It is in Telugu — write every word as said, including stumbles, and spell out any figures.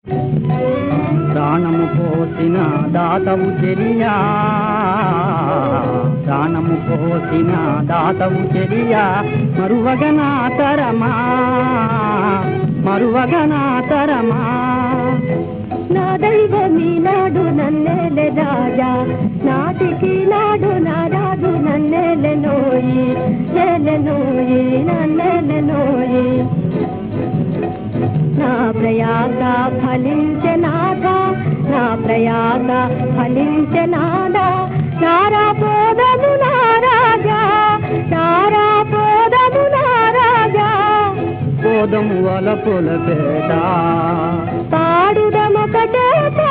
ప్రాణము పోసిన దాతవు చెలియా, ప్రాణము పోసిన దాతవు చెలియా, మరువగనా తరమా మరువగనా తరమా. నా దైవమీ నాడు నన్నేలే రాజా, నాటికి నాడు నా రాజు నన్నేలే నోయి, నేలే నోయి నన్నేలే నోయి. నా ప్రయాస ఫలించనాదా, నా ప్రయాస ఫలించనాదా, నారా పోదము నారాజా, నారా పోదము నారాజా. పోదము వలపుల పేట పాడుదమొకటే